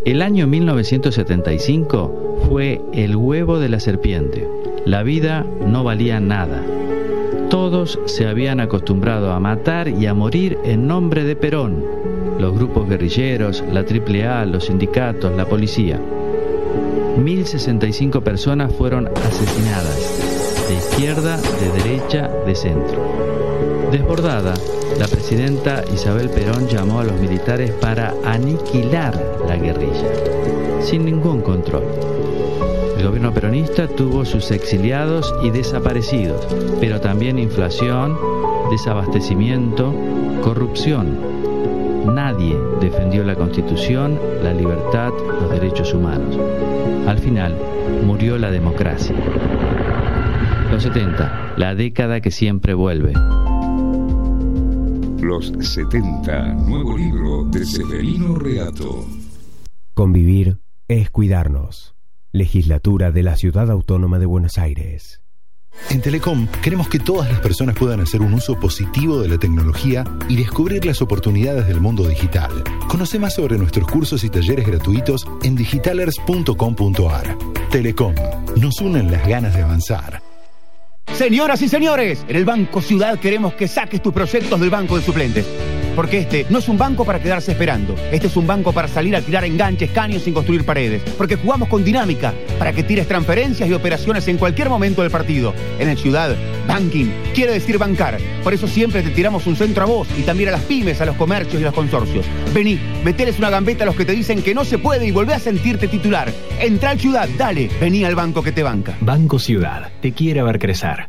El año 1975 fue el huevo de la serpiente. La vida no valía nada. Todos se habían acostumbrado a matar y a morir en nombre de Perón. Los grupos guerrilleros, la AAA, los sindicatos, la policía. 1.065 personas fueron asesinadas, de izquierda, de derecha, de centro. Desbordada, la presidenta Isabel Perón llamó a los militares para aniquilar la guerrilla, sin ningún control. El gobierno peronista tuvo sus exiliados y desaparecidos, pero también inflación, desabastecimiento, corrupción. Nadie defendió la Constitución, la libertad, los derechos humanos. Al final, murió la democracia. Los 70, la década que siempre vuelve. Los 70, nuevo libro de Severino Reato. Convivir es cuidarnos. Legislatura de la Ciudad Autónoma de Buenos Aires. En Telecom queremos que todas las personas puedan hacer un uso positivo de la tecnología y descubrir las oportunidades del mundo digital. Conoce más sobre nuestros cursos y talleres gratuitos en digitalers.com.ar. Telecom, nos unen las ganas de avanzar. Señoras y señores, en el Banco Ciudad queremos que saques tus proyectos del banco de suplentes. Porque este no es un banco para quedarse esperando. Este es un banco para salir a tirar enganches, caños sin construir paredes. Porque jugamos con dinámica para que tires transferencias y operaciones en cualquier momento del partido. En el Ciudad, banking quiere decir bancar. Por eso siempre te tiramos un centro a vos y también a las pymes, a los comercios y a los consorcios. Vení, meteles una gambeta a los que te dicen que no se puede y volvé a sentirte titular. Entrá al Ciudad, dale, vení al banco que te banca. Banco Ciudad, te quiere ver crecer.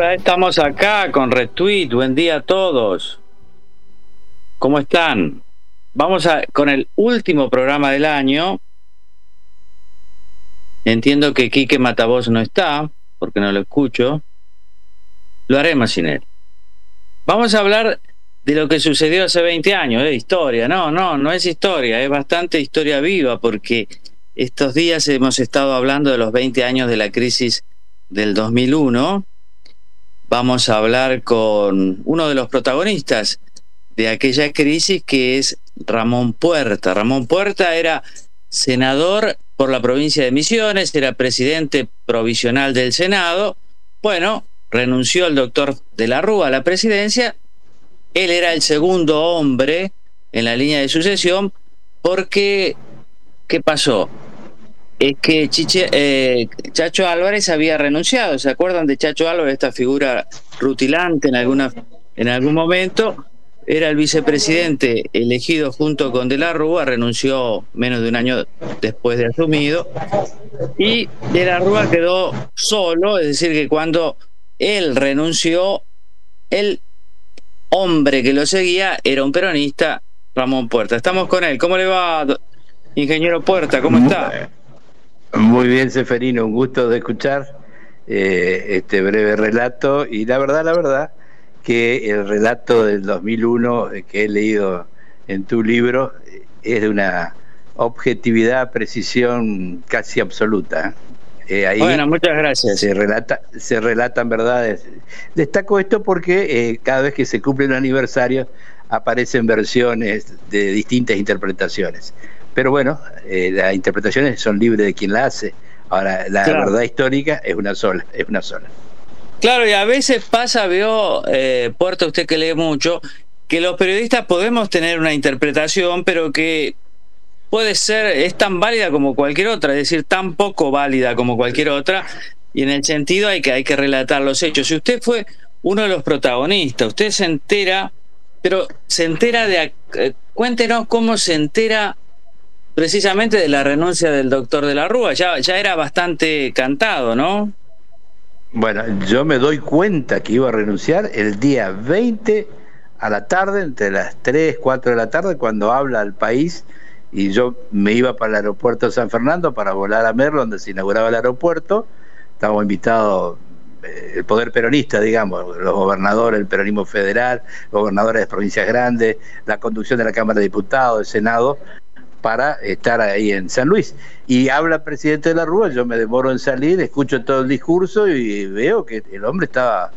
Ahora estamos acá con Retweet. Buen día a todos. ¿Cómo están? Vamos con el último programa del año. Entiendo que Quique Matavoz no está, porque no lo escucho. Lo haremos sin él. Vamos a hablar de lo que sucedió hace 20 años, historia. No es historia, es bastante historia viva, porque estos días hemos estado hablando de los 20 años de la crisis del 2001. Vamos a hablar con uno de los protagonistas de aquella crisis, que es Ramón Puerta. Ramón Puerta era senador por la provincia de Misiones, era presidente provisional del Senado. Bueno, renunció el doctor de la Rúa a la presidencia. Él era el segundo hombre en la línea de sucesión porque, ¿qué pasó? Es que Chacho Álvarez había renunciado. ¿Se acuerdan de Chacho Álvarez, esta figura rutilante en algún momento? Era el vicepresidente elegido junto con De la Rúa, renunció menos de un año después de asumido, y De la Rúa quedó solo, es decir, que cuando él renunció, el hombre que lo seguía era un peronista, Ramón Puerta. Estamos con él. ¿Cómo le va, ingeniero Puerta? ¿Cómo está? Muy bien, Seferino, un gusto de escuchar este breve relato, y la verdad que el relato del 2001 que he leído en tu libro es de una objetividad, precisión casi absoluta. Ahí bueno, muchas gracias. Se relatan verdades. Destaco esto porque cada vez que se cumple un aniversario aparecen versiones de distintas interpretaciones. Pero bueno, las interpretaciones son libres de quien la hace. Ahora, la verdad histórica es una sola. Claro, y a veces pasa, Puerta, usted que lee mucho, que los periodistas podemos tener una interpretación, pero que es tan válida como cualquier otra, es decir, tan poco válida como cualquier otra, y en el sentido hay que relatar los hechos. Si usted fue uno de los protagonistas, usted se entera, pero se entera cuéntenos cómo se entera precisamente de la renuncia del doctor de la Rúa. Ya era bastante cantado, ¿no? Bueno, yo me doy cuenta que iba a renunciar el día 20 a la tarde, entre las 3, 4 de la tarde, cuando habla al país, y yo me iba para el aeropuerto de San Fernando para volar a Merlo, donde se inauguraba el aeropuerto. Estábamos invitados, el poder peronista, digamos, los gobernadores, el peronismo federal, los gobernadores de provincias grandes, la conducción de la Cámara de Diputados, del Senado, para estar ahí en San Luis. Y habla el presidente de la Rúa, yo me demoro en salir, escucho todo el discurso y veo que el hombre estaba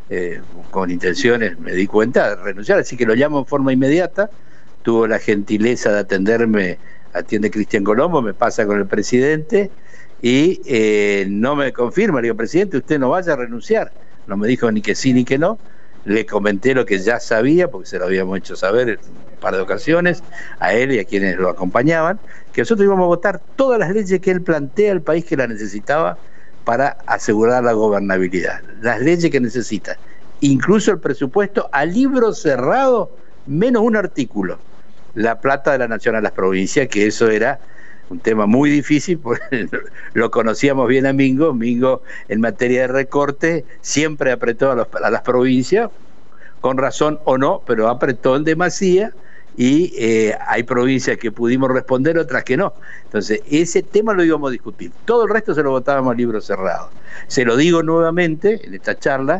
con intenciones, me di cuenta, de renunciar, así que lo llamo en forma inmediata. Tuvo la gentileza de atenderme, atiende Cristian Colombo, me pasa con el presidente y no me confirma. Le digo, presidente, usted no vaya a renunciar. No me dijo ni que sí ni que no. Le comenté lo que ya sabía, porque se lo habíamos hecho saber un par de ocasiones a él y a quienes lo acompañaban, que nosotros íbamos a votar todas las leyes que él plantea al país que la necesitaba para asegurar la gobernabilidad. Las leyes que necesita, incluso el presupuesto a libro cerrado, menos un artículo. La plata de la nación a las provincias, que eso era un tema muy difícil, porque lo conocíamos bien a Mingo. Mingo, en materia de recorte, siempre apretó a las provincias, con razón o no, pero apretó en demasía, y hay provincias que pudimos responder, otras que no. Entonces, ese tema lo íbamos a discutir. Todo el resto se lo votábamos a libro cerrado. Se lo digo nuevamente en esta charla,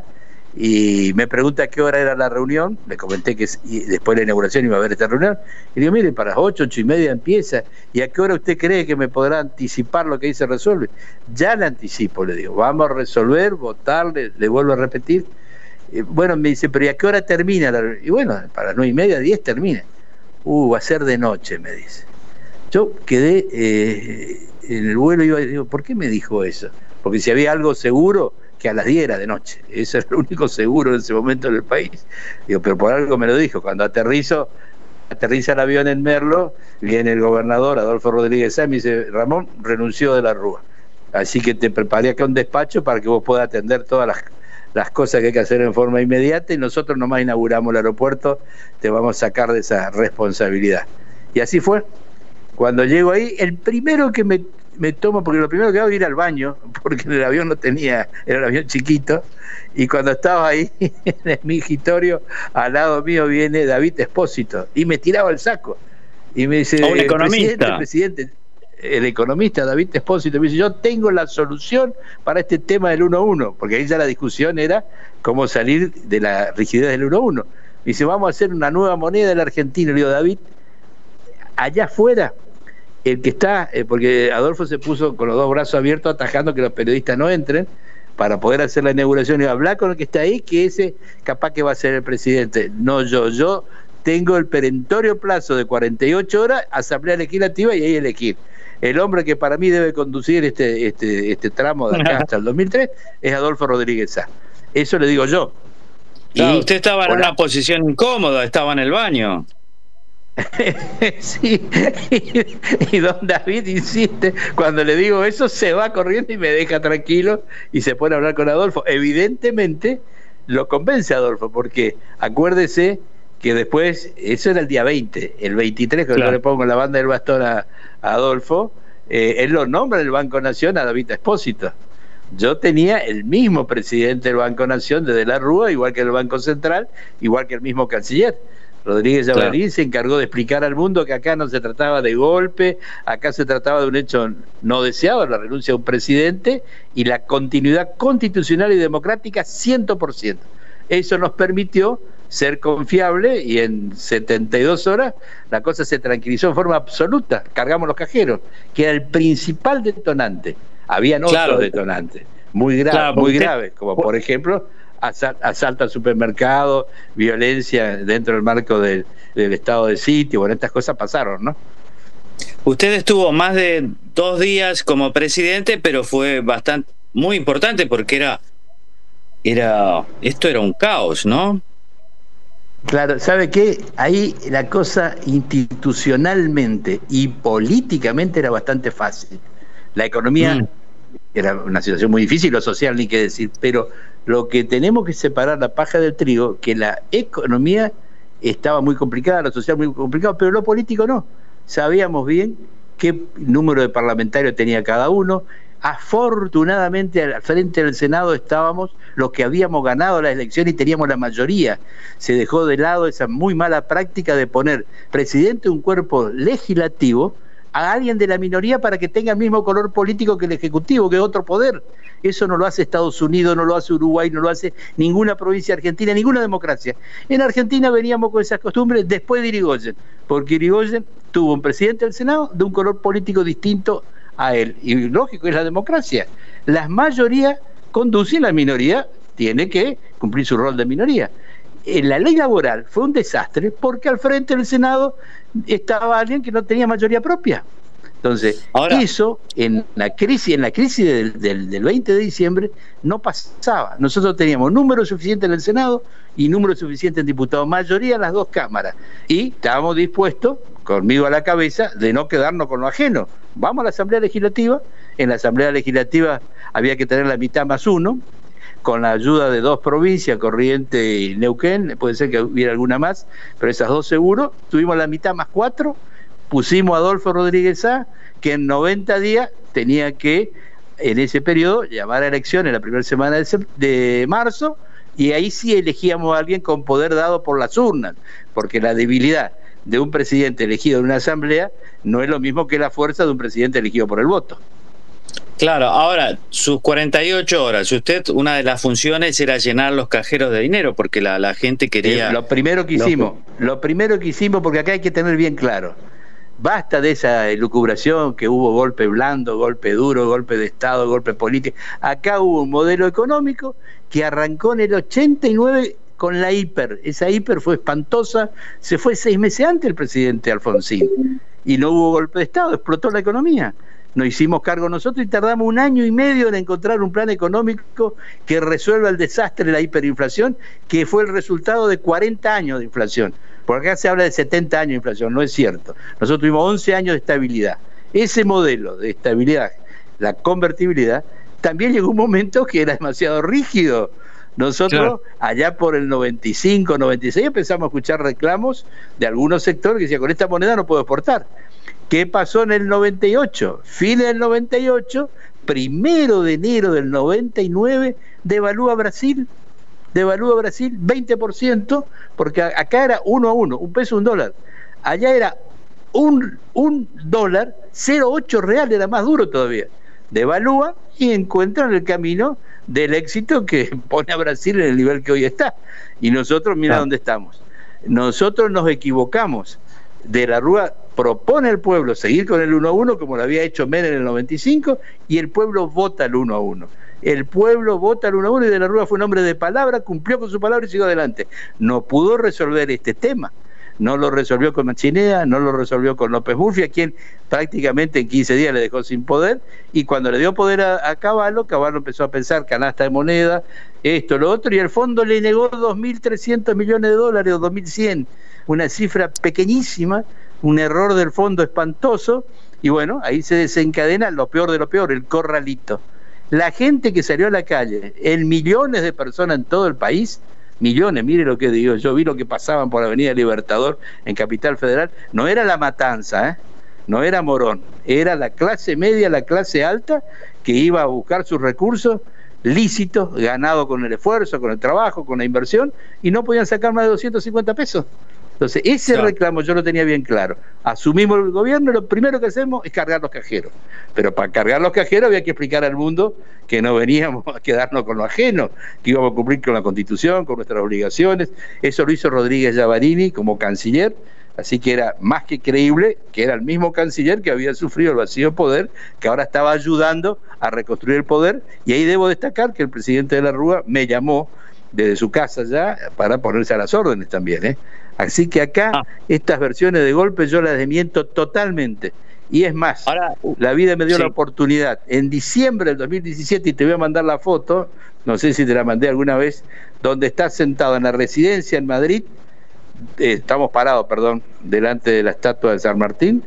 y me pregunta a qué hora era la reunión. Le comenté que después de la inauguración iba a haber esta reunión, y digo, mire, para las 8, 8:30 empieza, ¿y a qué hora usted cree que me podrá anticipar lo que ahí se resuelve? Ya le anticipo, le digo, vamos a resolver, votar, le vuelvo a repetir. Bueno, me dice, pero ¿y a qué hora termina la reunión? Y bueno, para las 9:30, 10 termina. Va a ser de noche, me dice. Yo quedé en el vuelo y digo, ¿por qué me dijo eso? Porque si había algo seguro, que a las 10 era de noche. Eso es lo único seguro en ese momento en el país. Digo, pero por algo me lo dijo. Cuando aterriza el avión en Merlo, viene el gobernador Adolfo Rodríguez Sá y me dice, Ramón renunció de la Rúa. Así que te preparé acá un despacho para que vos puedas atender todas las cosas que hay que hacer en forma inmediata, y nosotros nomás inauguramos el aeropuerto, te vamos a sacar de esa responsabilidad. Y así fue. Cuando llego ahí, el primero que me me tomo, porque lo primero que hago es ir al baño, porque en el avión no tenía, era un avión chiquito, y cuando estaba ahí en el mingitorio, al lado mío viene David Espósito, y me tiraba el saco, y me dice, un economista. Presidente, el economista David Espósito, me dice, yo tengo la solución para este tema del 1-1, porque ahí ya la discusión era cómo salir de la rigidez del 1-1. Me dice, vamos a hacer una nueva moneda del argentino. Le digo, David, allá afuera, el que está, porque Adolfo se puso con los dos brazos abiertos atajando que los periodistas no entren para poder hacer la inauguración, y hablar con el que está ahí, que ese capaz que va a ser el presidente. No yo tengo el perentorio plazo de 48 horas, asamblea legislativa, y ahí elegir. El hombre que para mí debe conducir este tramo de acá hasta el 2003 es Adolfo Rodríguez Sá. Eso le digo yo. Claro, usted estaba en una posición incómoda, estaba en el baño. Sí, y don David insiste, cuando le digo eso se va corriendo y me deja tranquilo y se pone a hablar con Adolfo. Evidentemente lo convence a Adolfo, porque acuérdese que después, eso era el día 20, el 23, que yo le pongo la banda del bastón a Adolfo, él lo nombra en el Banco Nación a David Espósito. Yo tenía el mismo presidente del Banco Nación de la Rúa, igual que el Banco Central, igual que el mismo canciller. Rodríguez Llavarín se encargó de explicar al mundo que acá no se trataba de golpe, acá se trataba de un hecho no deseado, la renuncia de un presidente y la continuidad constitucional y democrática 100%. Eso nos permitió ser confiable y en 72 horas la cosa se tranquilizó en forma absoluta. Cargamos los cajeros, que era el principal detonante. Habían otros detonantes muy graves, como por ejemplo asalto al supermercado, violencia dentro del marco del estado de sitio. Bueno, estas cosas pasaron, ¿no? Usted estuvo más de 2 días como presidente, pero fue muy importante porque esto era un caos, ¿no? Claro, ¿sabe qué? Ahí la cosa institucionalmente y políticamente era bastante fácil. La economía era una situación muy difícil, lo social ni qué decir, pero lo que tenemos que separar la paja del trigo, que la economía estaba muy complicada, lo social muy complicado, pero lo político no. Sabíamos bien qué número de parlamentarios tenía cada uno. Afortunadamente al frente del Senado estábamos los que habíamos ganado la elección y teníamos la mayoría. Se dejó de lado esa muy mala práctica de poner presidente de un cuerpo legislativo a alguien de la minoría para que tenga el mismo color político que el Ejecutivo, que es otro poder. Eso no lo hace Estados Unidos, no lo hace Uruguay, no lo hace ninguna provincia argentina, ninguna democracia. En Argentina veníamos con esas costumbres después de Irigoyen, porque Irigoyen tuvo un presidente del Senado de un color político distinto a él. Y lógico, es la democracia. Las mayorías conducen, la minoría tiene que cumplir su rol de minoría. En la ley laboral fue un desastre porque al frente del Senado estaba alguien que no tenía mayoría propia. Entonces, eso en la crisis del 20 de diciembre no pasaba. Nosotros teníamos número suficiente en el Senado y número suficiente en diputados, mayoría en las dos cámaras. Y estábamos dispuestos, conmigo a la cabeza, de no quedarnos con lo ajeno. Vamos a la Asamblea Legislativa. En la Asamblea Legislativa había que tener la mitad más uno, con la ayuda de 2 provincias, Corrientes y Neuquén, puede ser que hubiera alguna más, pero esas 2 seguro. Tuvimos la mitad más 4, pusimos a Adolfo Rodríguez Sá, que en 90 días tenía que, en ese periodo, llamar a elecciones la primera semana de marzo, y ahí sí elegíamos a alguien con poder dado por las urnas, porque la debilidad de un presidente elegido en una asamblea no es lo mismo que la fuerza de un presidente elegido por el voto. Claro, ahora, sus 48 horas, usted, una de las funciones era llenar los cajeros de dinero, porque la gente quería... Lo primero que hicimos, porque acá hay que tener bien claro, basta de esa elucubración que hubo golpe blando, golpe duro, golpe de Estado, golpe político. Acá hubo un modelo económico que arrancó en el 89 con la hiper. Esa hiper fue espantosa, se fue 6 meses antes el presidente Alfonsín, y no hubo golpe de Estado, explotó la economía. Nos hicimos cargo nosotros y tardamos 1 año y medio en encontrar un plan económico que resuelva el desastre de la hiperinflación, que fue el resultado de 40 años de inflación. Por acá se habla de 70 años de inflación, no es cierto. Nosotros tuvimos 11 años de estabilidad. Ese modelo de estabilidad, la convertibilidad, también llegó un momento que era demasiado rígido. Nosotros, allá por el 95, 96, empezamos a escuchar reclamos de algunos sectores que decían, con esta moneda no puedo exportar. ¿Qué pasó en el 98? Fines del 98, 1 de enero del 99, devalúa Brasil 20%, porque acá era 1 a 1, un peso, un dólar. Allá era un dólar, 0,8 real, era más duro todavía. Devalúa y encuentran el camino del éxito que pone a Brasil en el nivel que hoy está. Y nosotros, mira dónde estamos. Nosotros nos equivocamos. De la Rúa propone al pueblo seguir con el 1 a 1, como lo había hecho Menem en el 95, y el pueblo vota el 1 a 1. El pueblo vota el 1 a 1 y De la Rúa fue un hombre de palabra, cumplió con su palabra y siguió adelante. No pudo resolver este tema. No lo resolvió con Machinea, no lo resolvió con López Murphy, a quien prácticamente en 15 días le dejó sin poder, y cuando le dio poder a Cavallo empezó a pensar canasta de moneda, esto, lo otro, y el fondo le negó 2.300 millones de dólares o 2.100, una cifra pequeñísima, un error del fondo espantoso, y bueno, ahí se desencadena lo peor de lo peor, el corralito. La gente que salió a la calle, en millones de personas en todo el país, millones, mire lo que digo, yo vi lo que pasaban por Avenida Libertador en Capital Federal, no era la matanza, no era Morón, era la clase media, la clase alta, que iba a buscar sus recursos lícitos, ganado con el esfuerzo, con el trabajo, con la inversión, y no podían sacar más de 250 pesos. Entonces, ese reclamo yo lo tenía bien claro. Asumimos el gobierno y lo primero que hacemos es cargar los cajeros. Pero para cargar los cajeros había que explicar al mundo que no veníamos a quedarnos con lo ajeno, que íbamos a cumplir con la Constitución, con nuestras obligaciones. Eso lo hizo Rodríguez Llavarini como canciller, así que era más que creíble que era el mismo canciller que había sufrido el vacío de poder, que ahora estaba ayudando a reconstruir el poder. Y ahí debo destacar que el presidente de la Rúa me llamó desde su casa ya para ponerse a las órdenes también, Así que acá estas versiones de golpe yo las desmiento totalmente. Y es más, ahora, la vida me dio la oportunidad en diciembre del 2017, y te voy a mandar la foto, no sé si te la mandé alguna vez, donde está sentado en la residencia en Madrid, estamos parados, delante de la estatua de San Martín,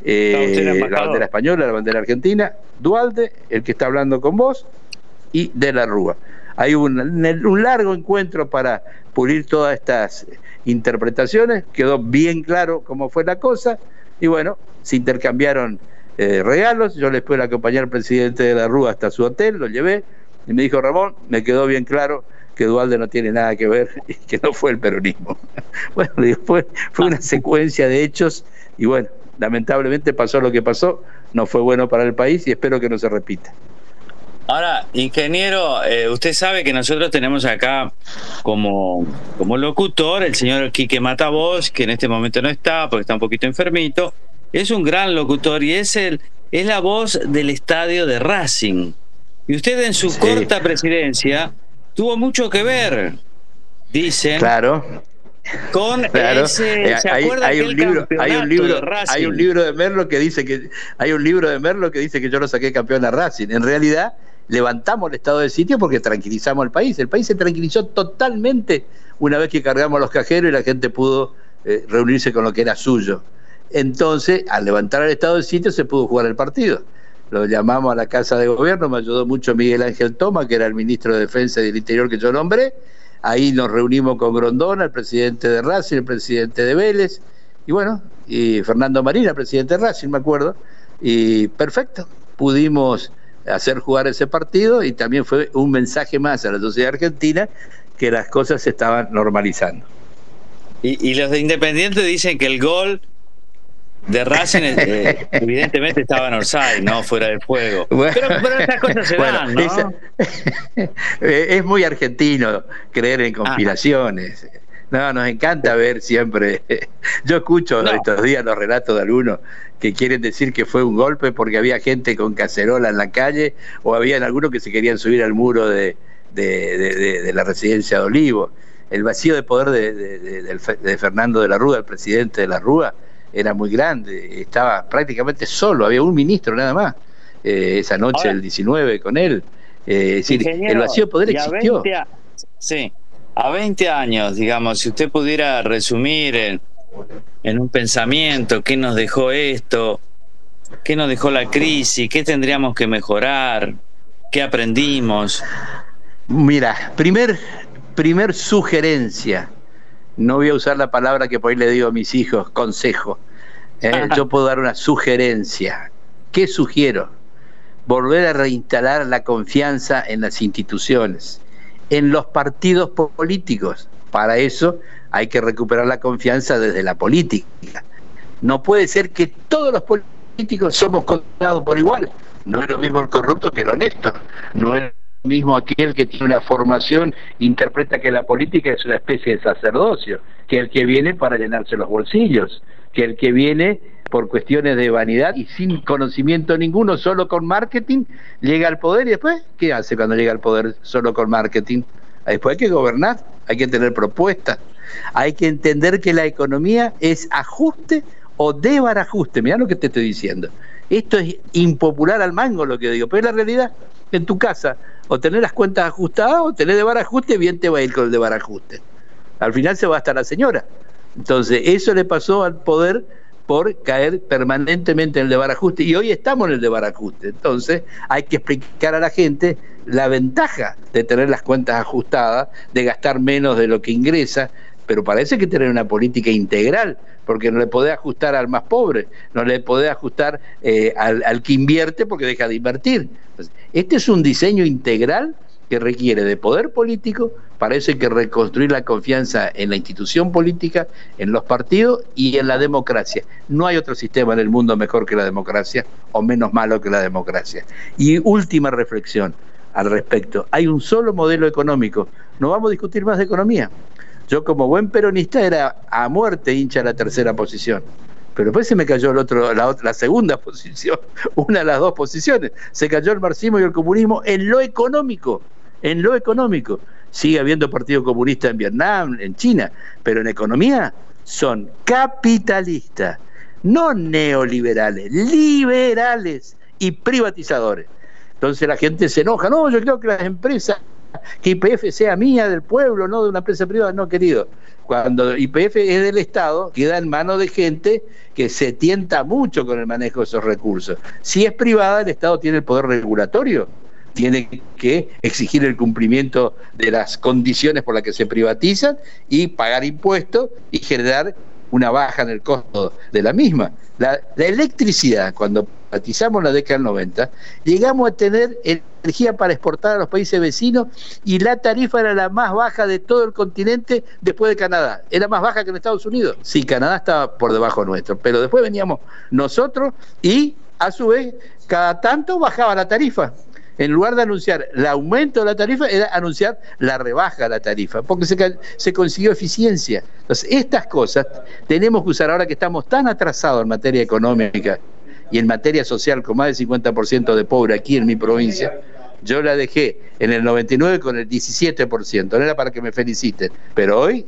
la bandera española, la bandera argentina, Duhalde, el que está hablando con vos, y De la Rúa. Hay un largo encuentro para pulir todas estas interpretaciones, quedó bien claro cómo fue la cosa, y bueno, se intercambiaron regalos. Yo les pude acompañar al presidente De la Rúa hasta su hotel, lo llevé, y me dijo: Ramón, me quedó bien claro que Duhalde no tiene nada que ver y que no fue el peronismo. Bueno, después fue una secuencia de hechos, y bueno, lamentablemente pasó lo que pasó, no fue bueno para el país y espero que no se repita. Ahora, ingeniero, usted sabe que nosotros tenemos acá como locutor el señor Quique Matavoz, que en este momento no está porque está un poquito enfermito. Es un gran locutor y es la voz del estadio de Racing. Y usted en su corta presidencia tuvo mucho que ver, dicen. Claro. Con ese, ¿se acuerda hay un libro de Merlo que dice que yo lo saqué campeón a Racing. En realidad levantamos el estado de sitio porque tranquilizamos al país. El país se tranquilizó totalmente una vez que cargamos los cajeros y la gente pudo reunirse con lo que era suyo. Entonces, al levantar el estado de sitio se pudo jugar el partido. Lo llamamos a la Casa de Gobierno, me ayudó mucho Miguel Ángel Toma, que era el ministro de Defensa y del Interior que yo nombré. Ahí nos reunimos con Grondona, el presidente de Racing, el presidente de Vélez, y bueno, y Fernando Marina, presidente de Racing, me acuerdo, y perfecto, pudimos hacer jugar ese partido, y también fue un mensaje más a la sociedad argentina que las cosas se estaban normalizando. Y los de Independiente dicen que el gol de Racing evidentemente estaba en offside, ¿no? Fuera de juego. Bueno, pero estas cosas se dan, ¿no? Es muy argentino creer en conspiraciones. No, nos encanta ver siempre. Yo escucho estos días los relatos de algunos que quieren decir que fue un golpe porque había gente con cacerola en la calle, o habían algunos que se querían subir al muro de la residencia de Olivos. El vacío de poder de Fernando de la Rúa, el presidente de la Rúa, era muy grande, estaba prácticamente solo, había un ministro nada más, esa noche el 19 con él. Es decir, el vacío de poder existió. A 20 años, digamos, si usted pudiera resumir en un pensamiento qué nos dejó esto, qué nos dejó la crisis, qué tendríamos que mejorar, qué aprendimos. Mira, primer sugerencia, no voy a usar la palabra que por ahí le digo a mis hijos, consejo. Yo puedo dar una sugerencia. ¿Qué sugiero? Volver a reinstalar la confianza en las instituciones, en los partidos políticos. Para eso hay que recuperar la confianza desde la política. No puede ser que todos los políticos somos condenados por igual. No es lo mismo el corrupto que el honesto. No es lo mismo aquel que tiene una formación, interpreta que la política es una especie de sacerdocio, que el que viene para llenarse los bolsillos, que el que viene por cuestiones de vanidad y sin conocimiento ninguno, solo con marketing, llega al poder. Y después, ¿qué hace cuando llega al poder solo con marketing? Después hay que gobernar, hay que tener propuestas, hay que entender que la economía es ajuste o desbarajuste. Mirá lo que te estoy diciendo. Esto es impopular al mango lo que digo, pero es la realidad. En tu casa, o tener las cuentas ajustadas o tener desbarajuste, bien te va a ir con el desbarajuste. Al final se va a estar la señora. Entonces, eso le pasó al poder por caer permanentemente en el desbarajuste, y hoy estamos en el desbarajuste. Entonces hay que explicar a la gente la ventaja de tener las cuentas ajustadas, de gastar menos de lo que ingresa, pero para eso hay que tener una política integral, porque no le podés ajustar al más pobre, no le podés ajustar al que invierte porque deja de invertir. Entonces, este es un diseño integral que requiere de poder político. Para eso hay que reconstruir la confianza en la institución política, en los partidos y en la democracia. No hay otro sistema en el mundo mejor que la democracia o menos malo que la democracia. Y última reflexión al respecto. Hay un solo modelo económico. No vamos a discutir más de economía. Yo, como buen peronista, era a muerte hincha la tercera posición. Pero después se me cayó la segunda posición, una de las dos posiciones. Se cayó el marxismo y el comunismo en lo económico. En lo económico. Sigue habiendo partido comunista en Vietnam, en China, pero en economía son capitalistas, no neoliberales, liberales y privatizadores. Entonces la gente se enoja. No, yo creo que las empresas, que YPF sea mía, del pueblo, no de una empresa privada. No, querido. Cuando YPF es del Estado, queda en manos de gente que se tienta mucho con el manejo de esos recursos. Si es privada, el Estado tiene el poder regulatorio, tiene que exigir el cumplimiento de las condiciones por las que se privatizan y pagar impuestos y generar una baja en el costo de la misma. La electricidad, cuando privatizamos la década del 90, llegamos a tener energía para exportar a los países vecinos y la tarifa era la más baja de todo el continente después de Canadá. Era más baja que en Estados Unidos. Sí, Canadá estaba por debajo nuestro, pero después veníamos nosotros y a su vez cada tanto bajaba la tarifa. En lugar de anunciar el aumento de la tarifa, era anunciar la rebaja de la tarifa, porque se consiguió eficiencia. Entonces, estas cosas tenemos que usar ahora que estamos tan atrasados en materia económica y en materia social, con más del 50% de pobre aquí en mi provincia. Yo la dejé en el 99 con el 17%, no era para que me feliciten, pero hoy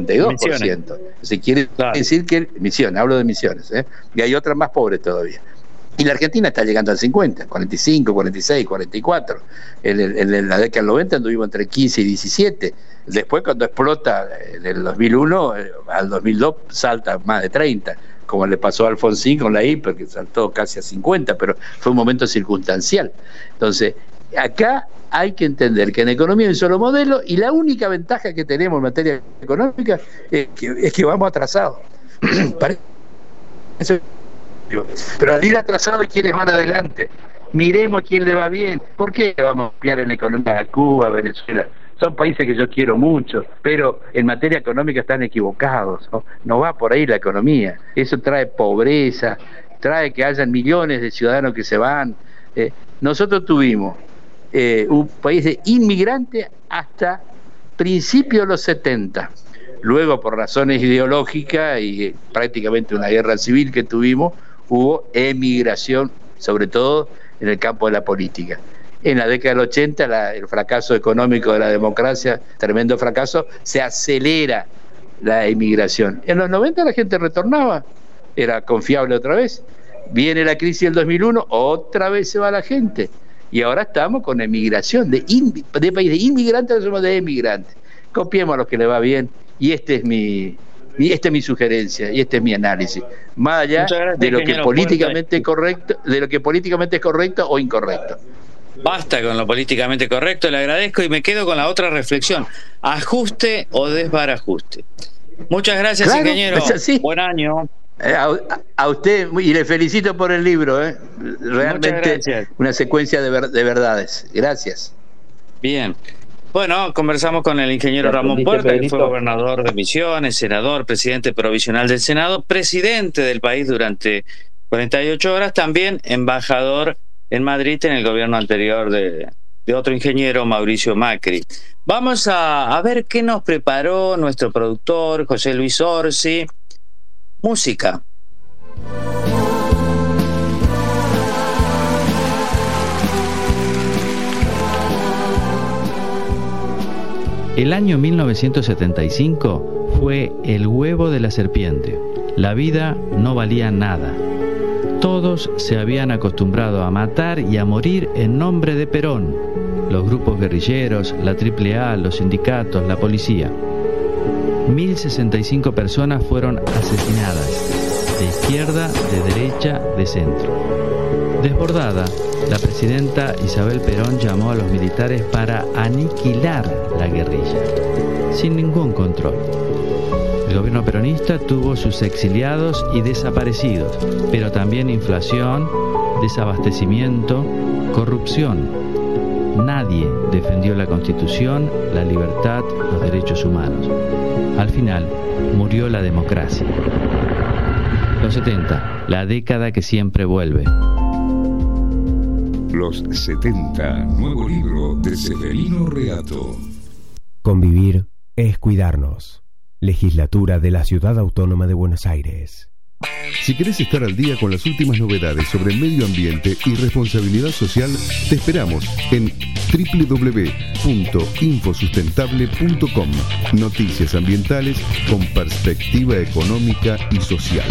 52%. Si quiere decir que Misiones, hablo de Misiones, y hay otras más pobres todavía. Y la Argentina está llegando al 50, 45, 46, 44. En la década del 90 anduvimos entre 15 y 17. Después, cuando explota en el 2001, al 2002 salta más de 30, como le pasó a Alfonsín con la hiper, que saltó casi a 50, pero fue un momento circunstancial. Entonces, acá hay que entender que en economía hay un solo modelo, y la única ventaja que tenemos en materia económica es que vamos atrasados. Pero al ir atrasado, ¿quiénes van adelante? Miremos quién le va bien. ¿Por qué vamos a copiar en la economía a Cuba, Venezuela? Son países que yo quiero mucho, pero en materia económica están equivocados, ¿no? No va por ahí la economía. Eso trae pobreza, trae que hayan millones de ciudadanos que se van. Nosotros tuvimos un país de inmigrantes hasta principios de los 70. Luego, por razones ideológicas y prácticamente una guerra civil que tuvimos, hubo emigración, sobre todo en el campo de la política. En la década del 80, el fracaso económico de la democracia, tremendo fracaso, se acelera la emigración. En los 90 la gente retornaba, era confiable otra vez. Viene la crisis del 2001, otra vez se va la gente. Y ahora estamos con emigración, de país de inmigrantes, somos de emigrantes. Copiemos a los que le va bien. Y esta es mi sugerencia y este es mi análisis, más allá de lo que políticamente correcto, de lo que políticamente es correcto o incorrecto. Basta con lo políticamente correcto, le agradezco, y me quedo con la otra reflexión: ajuste o desbarajuste. Muchas gracias, ingeniero. Buen año. A usted, y le felicito por el libro, realmente una secuencia de verdades. Gracias. Bien. Bueno, conversamos con el ingeniero Ramón Puerta, que fue gobernador de Misiones, senador, presidente provisional del Senado, presidente del país durante 48 horas, también embajador en Madrid en el gobierno anterior de otro ingeniero, Mauricio Macri. Vamos a ver qué nos preparó nuestro productor, José Luis Orsi. Música. El año 1975 fue el huevo de la serpiente. La vida no valía nada. Todos se habían acostumbrado a matar y a morir en nombre de Perón. Los grupos guerrilleros, la AAA, los sindicatos, la policía. 1.065 personas fueron asesinadas, de izquierda, de derecha, de centro. Desbordada, la presidenta Isabel Perón llamó a los militares para aniquilar la guerrilla, sin ningún control. El gobierno peronista tuvo sus exiliados y desaparecidos, pero también inflación, desabastecimiento, corrupción. Nadie defendió la Constitución, la libertad, los derechos humanos. Al final, murió la democracia. Los 70, la década que siempre vuelve. Los 70, nuevo libro de Severino Reato. Convivir es cuidarnos. Legislatura de la Ciudad Autónoma de Buenos Aires. Si querés estar al día con las últimas novedades sobre medio ambiente y responsabilidad social, te esperamos en www.infosustentable.com. Noticias ambientales con perspectiva económica y social.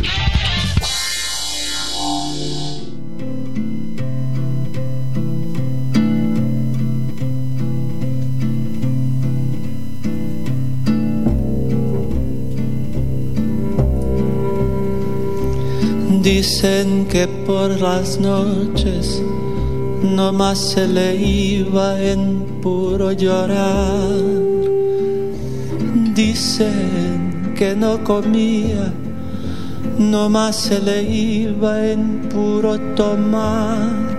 Dicen que por las noches nomás se le iba en puro llorar. Dicen que no comía, nomás se le iba en puro tomar.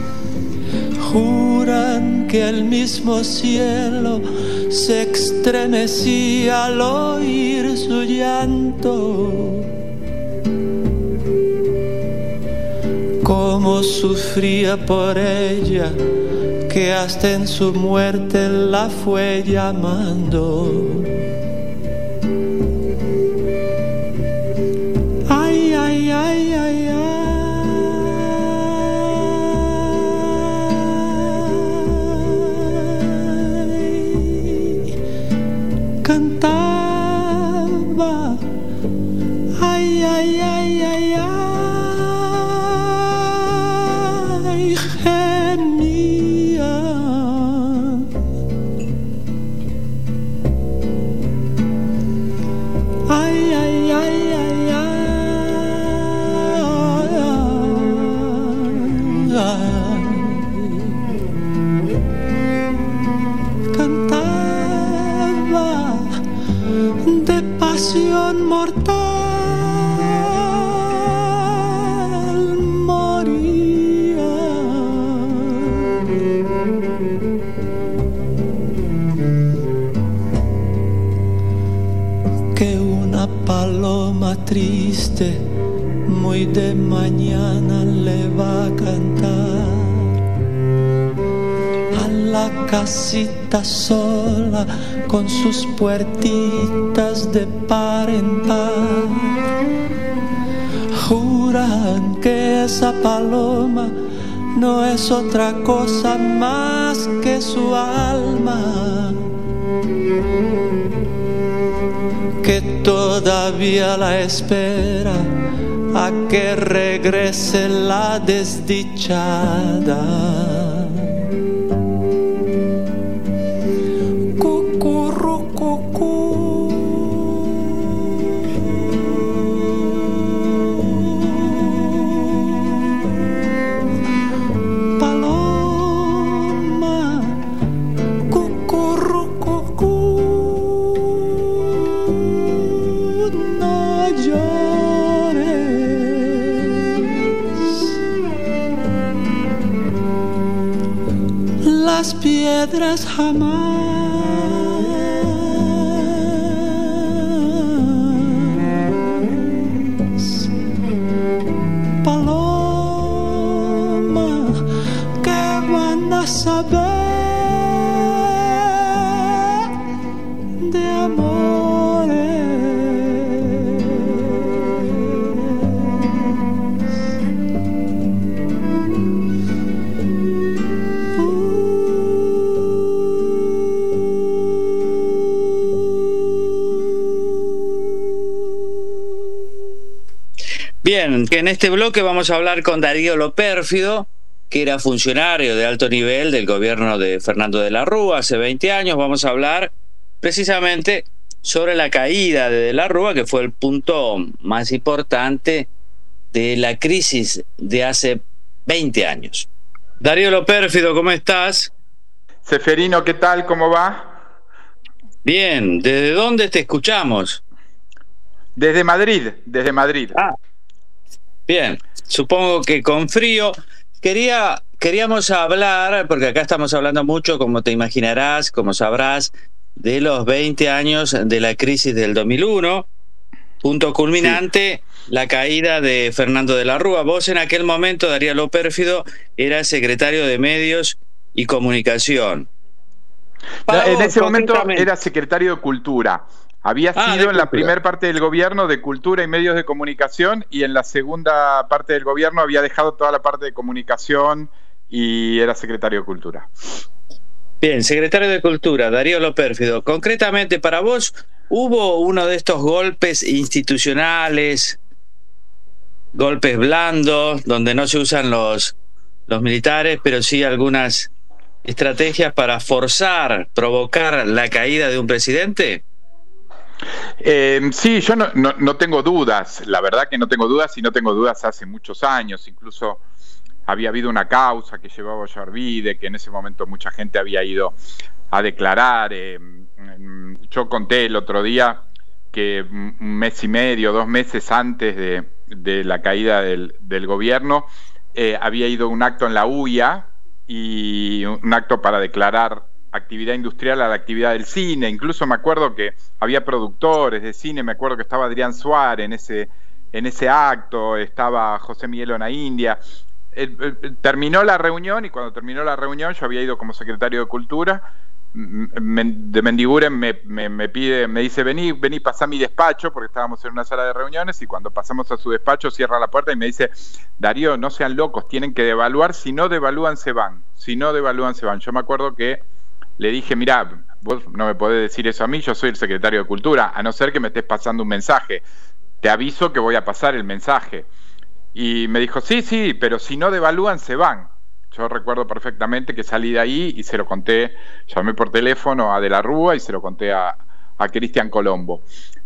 Juran que el mismo cielo se estremecía al oír su llanto. Cómo sufría por ella, que hasta en su muerte la fue llamando. Ay, ay, ay, ay, ay. Cantaba. Ay, ay, ay, ay, ay. Mortal moría. Que una paloma triste muy de mañana le va a cantar a la casita sola con sus puertitas de par en par. Juran que esa paloma no es otra cosa más que su alma, que todavía la espera a que regrese la desdichada. No llores. las piedras jamás. Paloma, ¿qué van a saber de amores? Bien, en este bloque vamos a hablar con Darío Lopérfido, que era funcionario de alto nivel del gobierno de Fernando de la Rúa hace 20 años. Vamos a hablar precisamente sobre la caída de la Rúa, que fue el punto más importante de la crisis de hace 20 años. Darío Lopérfido, ¿cómo estás? Seferino, ¿qué tal? ¿Cómo va? Bien, ¿desde dónde te escuchamos? Desde Madrid, desde Madrid. Ah, bien, supongo que con frío. Queríamos hablar, porque acá estamos hablando mucho, como te imaginarás, como sabrás, de los 20 años de la crisis del 2001, punto culminante, sí, la caída de Fernando de la Rúa. Vos en aquel momento, Darío Lopérfido, eras secretario de Medios y Comunicación. En ese momento era secretario de Cultura. Había sido en la primera parte del gobierno de Cultura y Medios de Comunicación, y en la segunda parte del gobierno había dejado toda la parte de comunicación y era secretario de Cultura. Bien, secretario de Cultura, Darío Lopérfido. Concretamente, para vos, ¿hubo uno de estos golpes institucionales, golpes blandos, donde no se usan los militares, pero sí algunas estrategias para forzar, provocar la caída de un presidente? Sí, yo no tengo dudas, la verdad que no tengo dudas, y no tengo dudas hace muchos años. Incluso había habido una causa que llevaba Ollarvide, que en ese momento mucha gente había ido a declarar. Yo conté el otro día que un mes y medio, 2 meses antes de la caída del gobierno, había ido a un acto en la UIA, y un acto para declarar actividad industrial a la actividad del cine. Incluso me acuerdo que había productores de cine, me acuerdo que estaba Adrián Suárez en ese acto, estaba José Miguel Onaindia. Terminó la reunión, y cuando terminó la reunión yo había ido como secretario de Cultura. De Mendiguren me dice, vení, pasá a mi despacho, porque estábamos en una sala de reuniones, y cuando pasamos a su despacho cierra la puerta y me dice, Darío, no sean locos, tienen que devaluar, si no devalúan se van. Yo me acuerdo que le dije, mirá, vos no me podés decir eso a mí, yo soy el secretario de Cultura, a no ser que me estés pasando un mensaje. Te aviso que voy a pasar el mensaje. Y me dijo, sí, pero si no devalúan se van. Yo recuerdo perfectamente que salí de ahí y se lo conté, llamé por teléfono a De la Rúa y se lo conté a Cristian Colombo.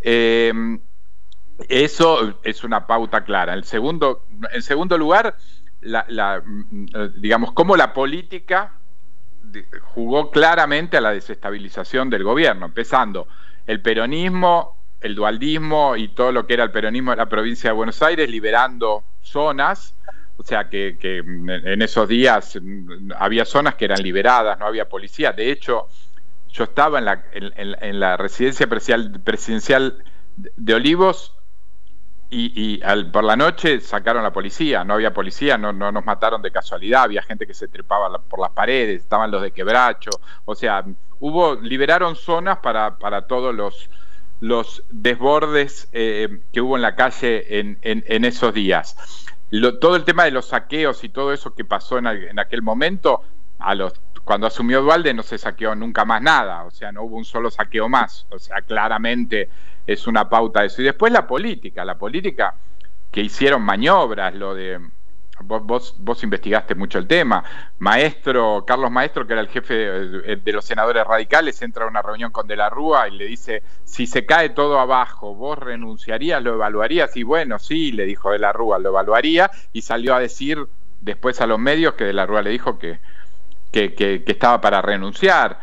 Eso es una pauta clara. En segundo lugar, digamos, cómo la política jugó claramente a la desestabilización del gobierno, empezando el peronismo, el dualdismo y todo lo que era el peronismo de la provincia de Buenos Aires, liberando zonas. O sea que en esos días había zonas que eran liberadas, no había policía. De hecho, yo estaba en la residencia presidencial de Olivos, y por la noche sacaron la policía. No había policía, no nos mataron de casualidad. Había gente que se trepaba por las paredes, estaban los de Quebracho. O sea, liberaron zonas para todos los desbordes que hubo en la calle en esos días. Todo el tema de los saqueos y todo eso que pasó en aquel momento, cuando asumió Duhalde no se saqueó nunca más nada, o sea, no hubo un solo saqueo más. O sea, claramente es una pauta de eso. Y después la política que hicieron maniobras, vos investigaste mucho el tema. Carlos Maestro, que era el jefe de los senadores radicales, entra a una reunión con De la Rúa y le dice, si se cae todo abajo, ¿vos renunciarías, lo evaluarías? Y bueno, sí, le dijo De la Rúa, lo evaluaría, y salió a decir después a los medios que De la Rúa le dijo que estaba para renunciar.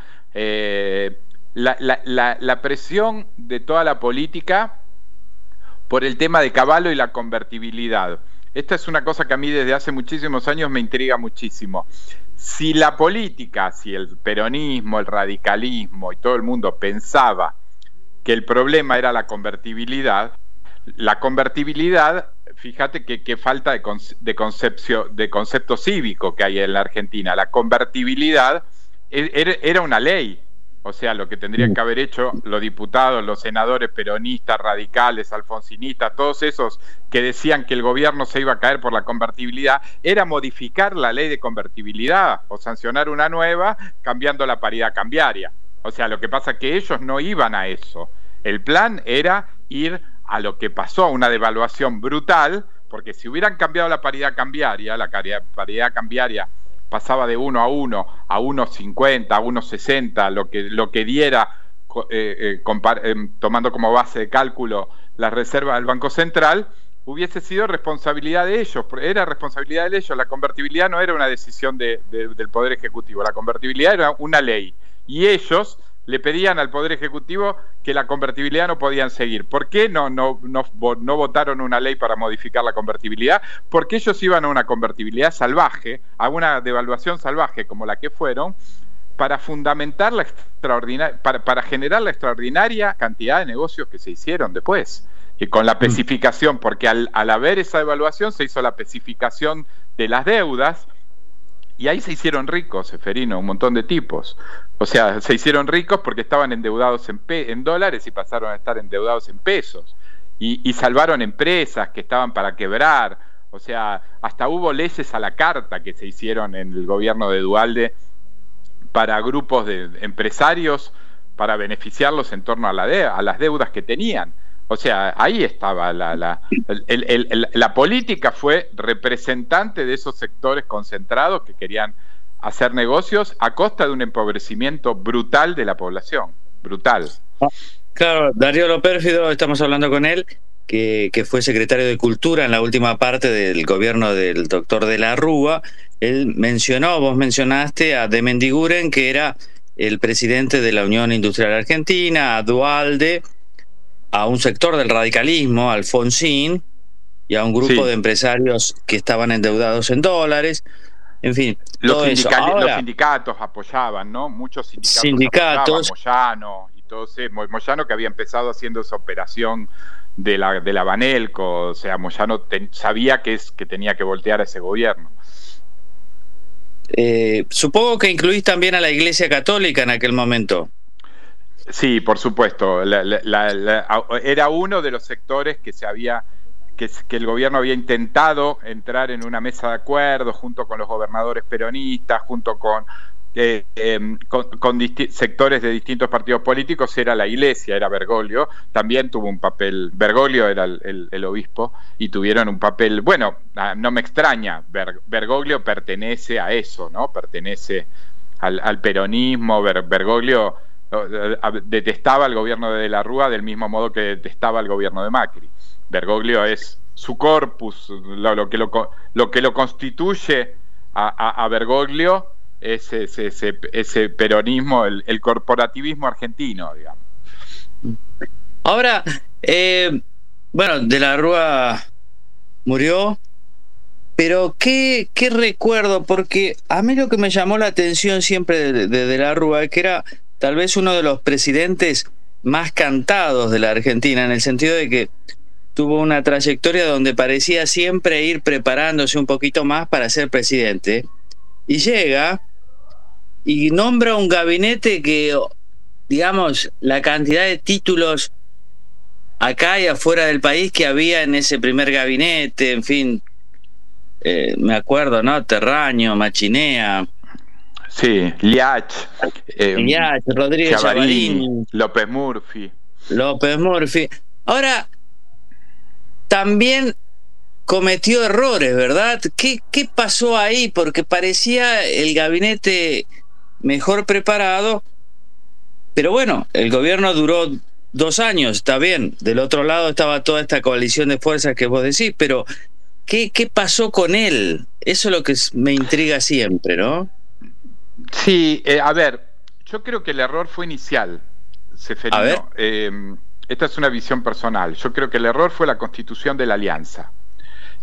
La presión de toda la política por el tema de Cavallo y la convertibilidad. esta es una cosa que a mí desde hace muchísimos años me intriga muchísimo. Si la política, si el peronismo, el radicalismo y todo el mundo pensaba que el problema era la convertibilidad, fíjate que falta de concepto cívico que hay en la Argentina. La convertibilidad era una ley. O sea, lo que tendrían que haber hecho los diputados, los senadores peronistas, radicales, alfonsinistas, todos esos que decían que el gobierno se iba a caer por la convertibilidad, era modificar la ley de convertibilidad o sancionar una nueva cambiando la paridad cambiaria. O sea, lo que pasa es que ellos no iban a eso. El plan era ir a lo que pasó, una devaluación brutal, porque si hubieran cambiado la paridad cambiaria, pasaba de 1 a 1 a 1.50, a 1.60, lo que diera, tomando como base de cálculo las reservas del Banco Central, hubiese sido responsabilidad de ellos, era responsabilidad de ellos. La convertibilidad no era una decisión del Poder Ejecutivo, la convertibilidad era una ley, y ellos le pedían al Poder Ejecutivo que la convertibilidad no podían seguir. ¿Por qué no votaron una ley para modificar la convertibilidad? Porque ellos iban a una convertibilidad salvaje, a una devaluación salvaje como la que fueron, para fundamentar la extraordinaria, para generar la extraordinaria cantidad de negocios que se hicieron después. Y con la especificación, porque al haber esa devaluación se hizo la especificación de las deudas, y ahí se hicieron ricos, Seferino, un montón de tipos. O sea, se hicieron ricos porque estaban endeudados en dólares y pasaron a estar endeudados en pesos. Y salvaron empresas que estaban para quebrar. O sea, hasta hubo leyes a la carta que se hicieron en el gobierno de Duhalde para grupos de empresarios para beneficiarlos en torno a las deudas que tenían. O sea, ahí estaba la política, fue representante de esos sectores concentrados que querían hacer negocios a costa de un empobrecimiento brutal de la población, brutal. Claro, Darío Lopérfido, estamos hablando con él, que fue secretario de Cultura en la última parte del gobierno del doctor de la Rúa. Él vos mencionaste a de Mendiguren, que era el presidente de la Unión Industrial Argentina, a Duhalde, a un sector del radicalismo, Alfonsín, y a un grupo de empresarios que estaban endeudados en dólares. En fin, los sindicatos apoyaban, ¿no? Muchos sindicatos apoyaban, Moyano y todo eso. Moyano, que había empezado haciendo esa operación de la Banelco. O sea, Moyano sabía que tenía que voltear a ese gobierno. Supongo que incluís también a la Iglesia Católica en aquel momento. Sí, por supuesto. Era uno de los sectores que el gobierno había intentado entrar en una mesa de acuerdo junto con los gobernadores peronistas, junto con sectores de distintos partidos políticos. Era la Iglesia, era Bergoglio, también tuvo un papel. Bergoglio era el obispo y tuvieron un papel. Bueno, no me extraña, Bergoglio pertenece a eso, ¿no? Pertenece al peronismo. Bergoglio detestaba al gobierno de la Rúa del mismo modo que detestaba al gobierno de Macri. Bergoglio es su corpus, lo que lo constituye a Bergoglio es ese peronismo, el corporativismo argentino, digamos. Ahora, bueno, de la Rúa murió, pero ¿qué recuerdo? Porque a mí lo que me llamó la atención siempre de la Rúa, que era tal vez uno de los presidentes más cantados de la Argentina, en el sentido de que tuvo una trayectoria donde parecía siempre ir preparándose un poquito más para ser presidente, y llega y nombra un gabinete que, digamos, la cantidad de títulos acá y afuera del país que había en ese primer gabinete, en fin, me acuerdo, ¿no? Terraño, Machinea. Sí, Liach, Rodríguez Chavarín, López Murphy. Ahora, también cometió errores, ¿verdad? ¿Qué pasó ahí? Porque parecía el gabinete mejor preparado, pero bueno, el gobierno duró 2 años, está bien. Del otro lado estaba toda esta coalición de fuerzas que vos decís, pero ¿qué pasó con él? Eso es lo que me intriga siempre, ¿no? Sí, a ver, yo creo que el error fue inicial, Seferino. A ver. Esta es una visión personal. Yo creo que el error fue la constitución de la alianza.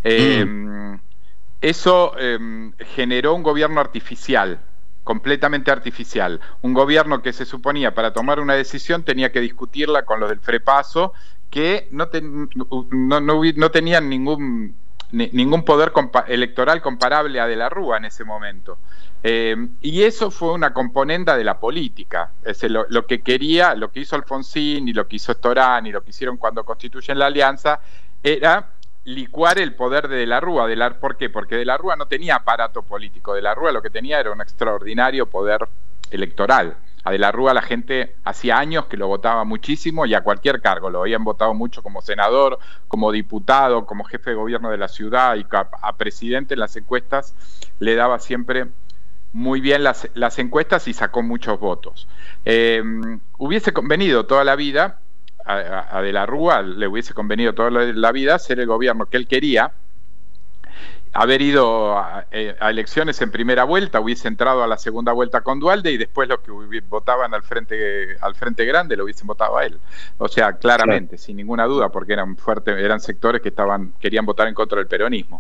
Eso generó un gobierno artificial, completamente artificial. Un gobierno que se suponía para tomar una decisión tenía que discutirla con los del Frepaso, que no tenían ningún poder electoral comparable a De la Rúa en ese momento. Y eso fue una componenda de la política. Lo que quería, lo que hizo Alfonsín y lo que hizo Storani y lo que hicieron cuando constituyen la alianza era licuar el poder de la Rúa. ¿Por qué? Porque De la Rúa no tenía aparato político. De la Rúa lo que tenía era un extraordinario poder electoral. A De la Rúa la gente hacía años que lo votaba muchísimo y a cualquier cargo. Lo habían votado mucho como senador, como diputado, como jefe de gobierno de la ciudad, y a presidente en las encuestas le daba siempre muy bien las encuestas y sacó muchos votos. Hubiese convenido toda la vida, a De la Rúa le hubiese convenido toda la vida ser el gobierno que él quería, haber ido a elecciones en primera vuelta, hubiese entrado a la segunda vuelta con Duhalde y después los que votaban al Frente Grande lo hubiesen votado a él. O sea, claramente, sin ninguna duda, porque eran sectores que querían votar en contra del peronismo.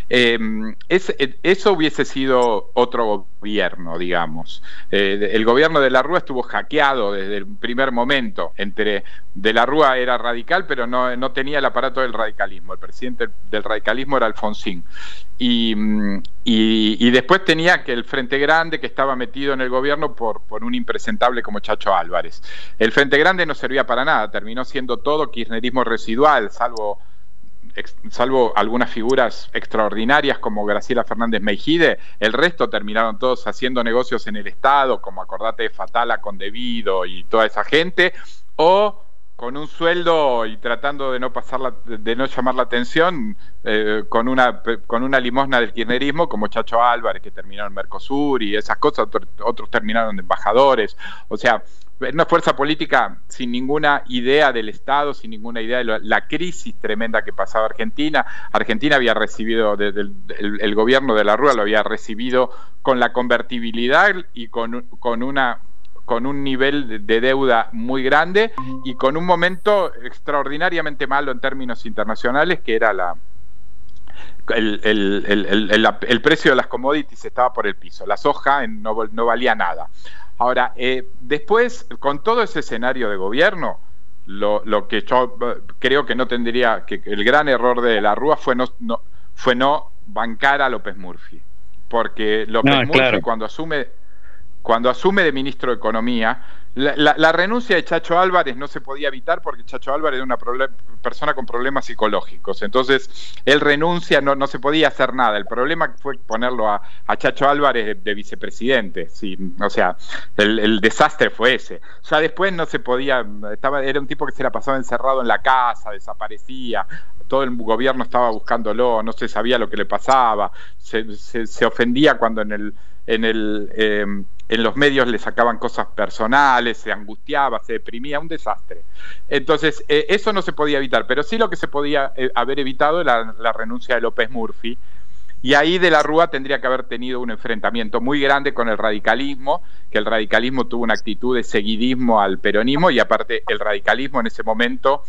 Eso hubiese sido otro gobierno, digamos. El gobierno de De la Rúa estuvo hackeado desde el primer momento. De la Rúa era radical, pero no tenía el aparato del radicalismo. El presidente del radicalismo era Alfonsín. Y después tenía que el Frente Grande, que estaba metido en el gobierno por un impresentable como Chacho Álvarez. El Frente Grande no servía para nada, terminó siendo todo kirchnerismo residual, salvo algunas figuras extraordinarias como Graciela Fernández Meijide. El resto terminaron todos haciendo negocios en el Estado, como acordate de Fatala con Devido y toda esa gente, o con un sueldo y tratando de no llamar la atención, con una limosna del kirchnerismo, como Chacho Álvarez, que terminó en Mercosur y esas cosas. Otros terminaron de embajadores. O sea, una fuerza política sin ninguna idea del Estado, sin ninguna idea de la crisis tremenda que pasaba Argentina. Argentina había recibido, el gobierno de la Rúa lo había recibido con la convertibilidad y con un nivel de deuda muy grande y con un momento extraordinariamente malo en términos internacionales, que era el precio de las commodities estaba por el piso. La soja no valía nada. Ahora, después, con todo ese escenario de gobierno, lo que yo creo que no tendría, que el gran error de la Rúa fue no bancar a López Murphy, porque López Murphy, claro, cuando asume de ministro de Economía, la renuncia de Chacho Álvarez no se podía evitar porque Chacho Álvarez era una persona con problemas psicológicos. Entonces, él renuncia, no se podía hacer nada. El problema fue ponerlo a Chacho Álvarez de vicepresidente. Sí, o sea, el desastre fue ese. Ya después no se podía, era un tipo que se la pasaba encerrado en la casa, desaparecía. Todo el gobierno estaba buscándolo, no se sabía lo que le pasaba, se ofendía cuando en los medios le sacaban cosas personales, se angustiaba, se deprimía, un desastre. Entonces, eso no se podía evitar, pero sí lo que se podía haber evitado era la renuncia de López Murphy, y ahí De la Rúa tendría que haber tenido un enfrentamiento muy grande con el radicalismo, que el radicalismo tuvo una actitud de seguidismo al peronismo, y aparte el radicalismo en ese momento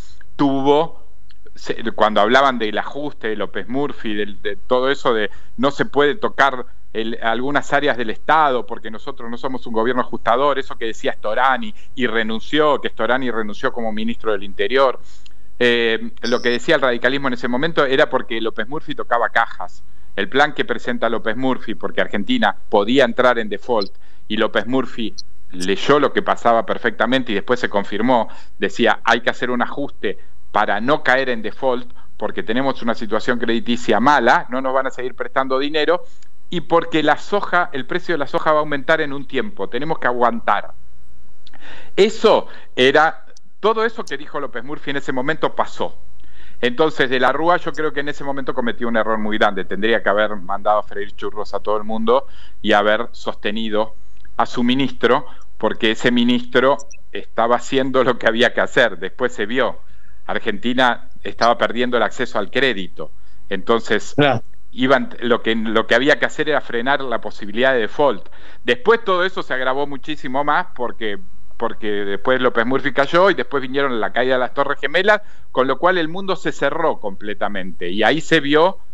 cuando hablaban del ajuste de López Murphy, de todo eso de no se puede tocar algunas áreas del Estado porque nosotros no somos un gobierno ajustador, eso que decía Storani y Storani renunció como ministro del Interior. Lo que decía el radicalismo en ese momento era porque López Murphy tocaba cajas. El plan que presenta López Murphy, porque Argentina podía entrar en default y López Murphy leyó lo que pasaba perfectamente y después se confirmó, decía hay que hacer un ajuste para no caer en default, porque tenemos una situación crediticia mala, no nos van a seguir prestando dinero, y porque el precio de la soja va a aumentar en un tiempo, tenemos que aguantar. Todo eso que dijo López Murphy en ese momento pasó. Entonces, De la Rúa yo creo que en ese momento cometió un error muy grande, tendría que haber mandado a freír churros a todo el mundo y haber sostenido a su ministro, porque ese ministro estaba haciendo lo que había que hacer. Después se vio, Argentina estaba perdiendo el acceso al crédito, entonces lo que había que hacer era frenar la posibilidad de default. Después todo eso se agravó muchísimo más porque después López Murphy cayó y después vinieron la caída de las Torres Gemelas, con lo cual el mundo se cerró completamente y ahí se vio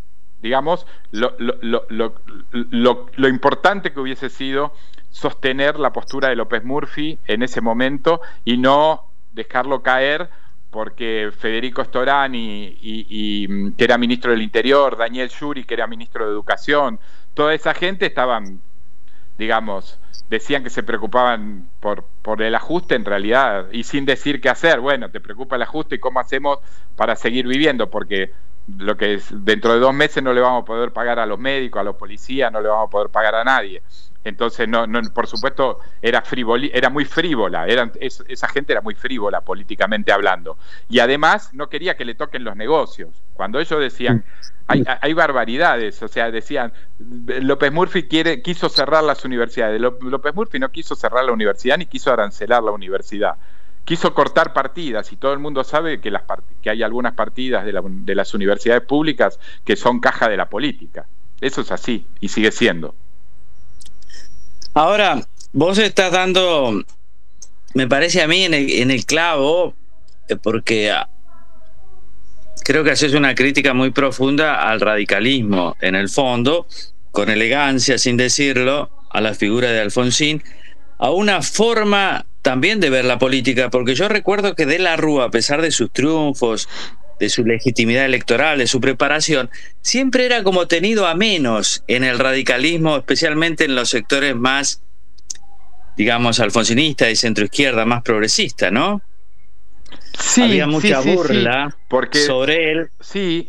digamos, lo importante que hubiese sido sostener la postura de López Murphy en ese momento y no dejarlo caer, porque Federico Storani y que era ministro del Interior, Daniel Sciuri, que era ministro de Educación, toda esa gente estaban, digamos, decían que se preocupaban por el ajuste en realidad, y sin decir qué hacer. Bueno, te preocupa el ajuste y cómo hacemos para seguir viviendo, porque lo que es, dentro de 2 meses no le vamos a poder pagar a los médicos, a los policías, no le vamos a poder pagar a nadie. Entonces, no, por supuesto, era muy frívola, esa gente era muy frívola políticamente hablando. Y además no quería que le toquen los negocios. Cuando ellos decían, hay barbaridades, o sea, decían, López Murphy quiso cerrar las universidades. López Murphy no quiso cerrar la universidad ni quiso arancelar la universidad. Quiso cortar partidas, y todo el mundo sabe que hay algunas partidas de las universidades públicas que son caja de la política. Eso es así, y sigue siendo. Ahora, vos estás dando, me parece a mí, en el clavo, porque creo que haces una crítica muy profunda al radicalismo, en el fondo, con elegancia, sin decirlo, a la figura de Alfonsín, a una forma también de ver la política, porque yo recuerdo que de la Rúa, a pesar de sus triunfos, de su legitimidad electoral, de su preparación, siempre era como tenido a menos en el radicalismo, especialmente en los sectores más, digamos, alfonsinistas y centroizquierda, más progresista, ¿no? Sí, había mucha burla porque, sobre él. Sí.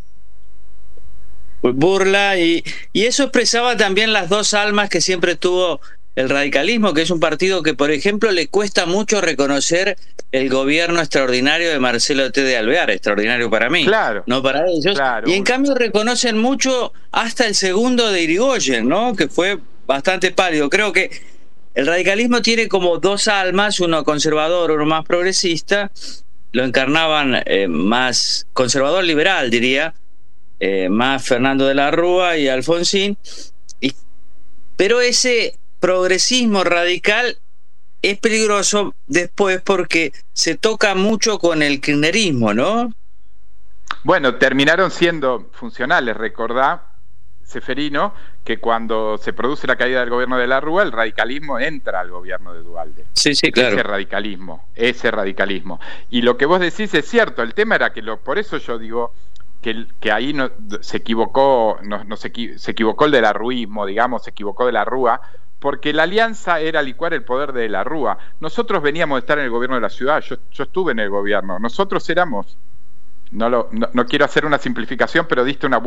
Burla, y eso expresaba también las dos almas que siempre tuvo el radicalismo, que es un partido que, por ejemplo, le cuesta mucho reconocer el gobierno extraordinario de Marcelo T. de Alvear, extraordinario para mí, claro, no para ellos, claro. Y en cambio reconocen mucho hasta el segundo de Irigoyen, ¿no? Que fue bastante pálido. Creo que el radicalismo tiene como dos almas, uno conservador, uno más progresista. Lo encarnaban más conservador liberal, diría, más Fernando de la Rúa y Alfonsín, pero ese progresismo radical es peligroso después porque se toca mucho con el kirchnerismo, ¿no? Bueno, terminaron siendo funcionales. Recordá, Ceferino, que cuando se produce la caída del gobierno de la Rúa, el radicalismo entra al gobierno de Duhalde. Sí, claro. Ese radicalismo. Y lo que vos decís es cierto. El tema era que por eso yo digo que ahí se equivocó el de la Ruismo, digamos, se equivocó de la Rúa, porque la alianza era licuar el poder de la Rúa. Nosotros veníamos de estar en el gobierno de la ciudad, yo estuve en el gobierno, nosotros éramos, no quiero hacer una simplificación, pero diste un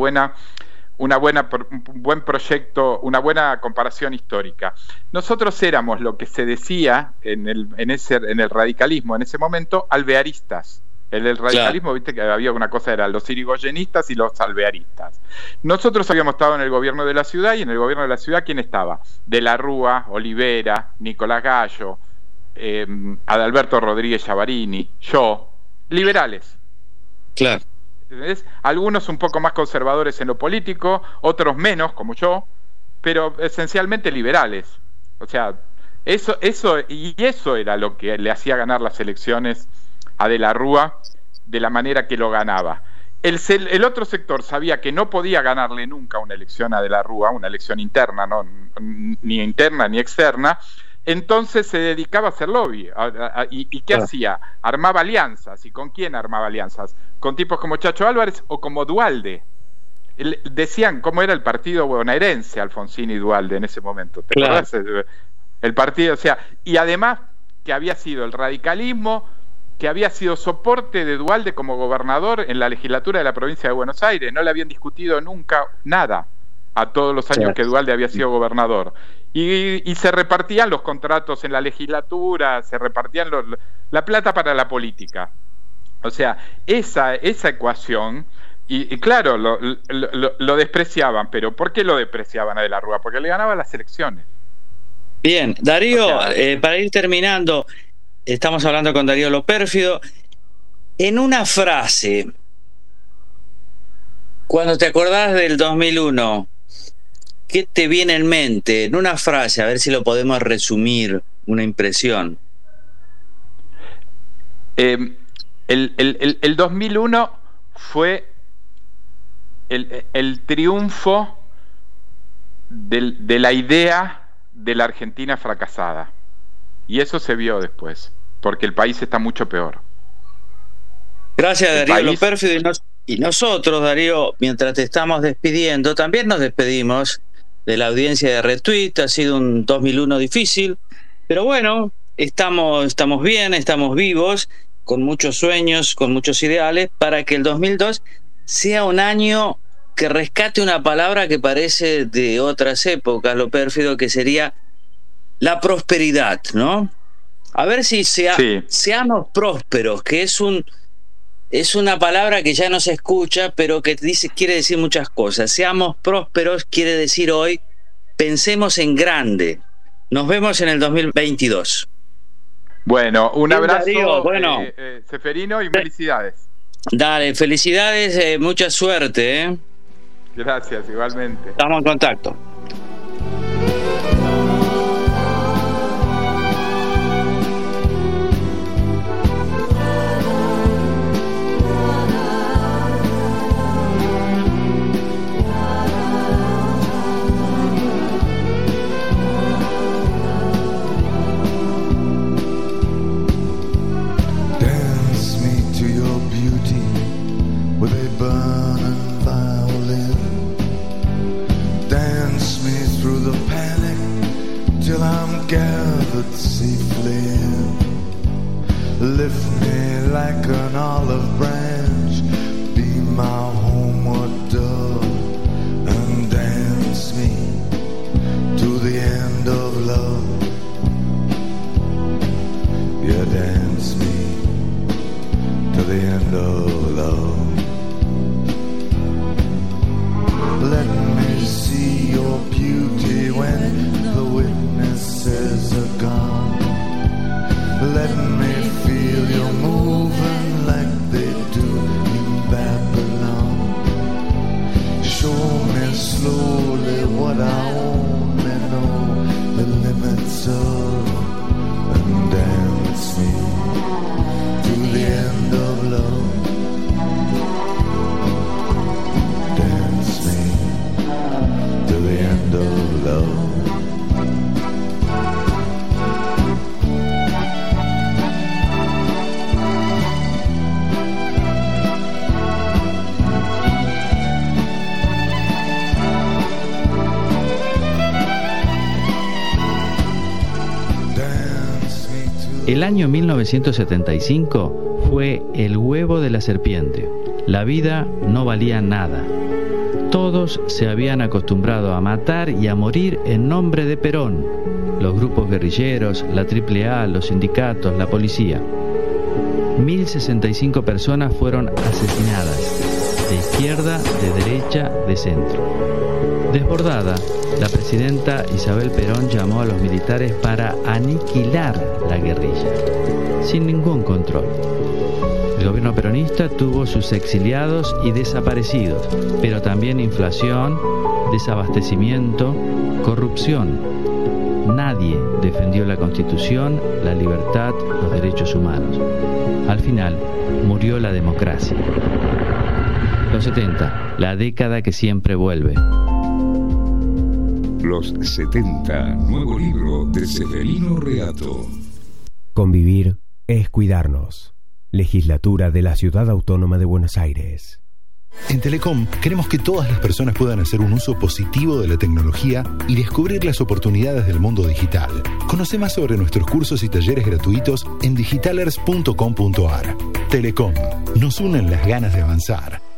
buen proyecto, una buena comparación histórica. Nosotros éramos lo que se decía en el radicalismo en ese momento, alvearistas. El radicalismo, claro. Viste que había una cosa, eran los irigoyenistas y los alvearistas. Nosotros habíamos estado en el gobierno de la ciudad, y en el gobierno de la ciudad, ¿quién estaba? De la Rúa, Olivera, Nicolás Gallo, Adalberto Rodríguez Chavarini, yo, liberales. Claro. ¿Entendés? Algunos un poco más conservadores en lo político, otros menos, como yo, pero esencialmente liberales. O sea, eso era lo que le hacía ganar las elecciones a De la Rúa de la manera que lo ganaba. El otro sector sabía que no podía ganarle nunca una elección a De la Rúa, una elección interna, ni interna ni externa, entonces se dedicaba a hacer lobby. ¿Y qué hacía? Armaba alianzas. ¿Y con quién armaba alianzas? Con tipos como Chacho Álvarez o como Duhalde. Decían cómo era el partido bonaerense, Alfonsín y Duhalde en ese momento. ¿Te acordás? El partido, o sea, y además que había sido el radicalismo, que había sido soporte de Duhalde como gobernador en la legislatura de la provincia de Buenos Aires. No le habían discutido nunca nada a todos los años que Duhalde había sido gobernador. Y se repartían los contratos en la legislatura, se repartían la plata para la política. O sea, esa ecuación, y claro, lo despreciaban. Pero ¿por qué lo despreciaban a De la Rúa? Porque le ganaban las elecciones. Bien, Darío, para ir terminando, estamos hablando con Darío Lo Pérfido. En una frase, cuando te acordás del 2001, ¿qué te viene en mente? En una frase, a ver si lo podemos resumir, una impresión. El 2001 fue el triunfo de la idea de la Argentina fracasada. Y eso se vio después, porque el país está mucho peor. Gracias, Darío Lo Pérfido. Y nosotros, Darío, mientras te estamos despidiendo, también nos despedimos de la audiencia de Retweet. Ha sido un 2001 difícil, pero bueno, estamos bien, estamos vivos, con muchos sueños, con muchos ideales, para que el 2002 sea un año que rescate una palabra que parece de otras épocas, Lo Pérfido, que sería la prosperidad, ¿no? A ver si seamos prósperos, que es una palabra que ya no se escucha, pero que quiere decir muchas cosas. Seamos prósperos quiere decir hoy, pensemos en grande. Nos vemos en el 2022. Bueno, un abrazo, Darío, bueno, Ceferino, y felicidades. Dale, felicidades, mucha suerte. Gracias, igualmente. Estamos en contacto. Lift me like an olive branch, be my homeward dove, and dance me to the end of love. Yeah, dance me to the end of love. Let me see your beauty when the witnesses are gone. Let me feel you moving like they do in Babylon. Show me slowly what I only know the limits of, and dance me to the end of love. Dance me to the end of love. El año 1975 fue el huevo de la serpiente. La vida no valía nada. Todos se habían acostumbrado a matar y a morir en nombre de Perón. Los grupos guerrilleros, la AAA, los sindicatos, la policía. 1.065 personas fueron asesinadas, de izquierda, de derecha, de centro. Desbordada, la presidenta Isabel Perón llamó a los militares para aniquilar la guerrilla, sin ningún control. El gobierno peronista tuvo sus exiliados y desaparecidos, pero también inflación, desabastecimiento, corrupción. Nadie defendió la Constitución, la libertad, los derechos humanos. Al final, murió la democracia. Los 70, la década que siempre vuelve. Los 70, nuevo libro de Severino Reato. Convivir es cuidarnos. Legislatura de la Ciudad Autónoma de Buenos Aires. En Telecom queremos que todas las personas puedan hacer un uso positivo de la tecnología y descubrir las oportunidades del mundo digital. Conoce más sobre nuestros cursos y talleres gratuitos en digitalers.com.ar. Telecom, nos unen las ganas de avanzar.